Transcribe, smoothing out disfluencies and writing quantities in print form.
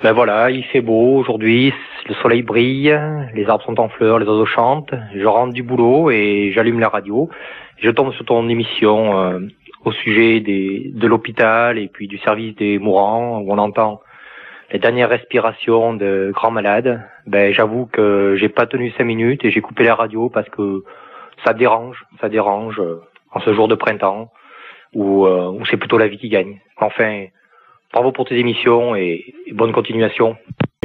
Ben voilà, il fait beau aujourd'hui, le soleil brille, les arbres sont en fleurs, les oiseaux chantent. Je rentre du boulot et j'allume la radio. Je tombe sur ton émission au sujet de l'hôpital et puis du service des mourants, où on entend les dernières respirations de grands malades. Ben j'avoue que j'ai pas tenu 5 minutes et j'ai coupé la radio parce que ça dérange en ce jour de printemps où c'est plutôt la vie qui gagne. Enfin, bravo pour tes émissions et bonne continuation.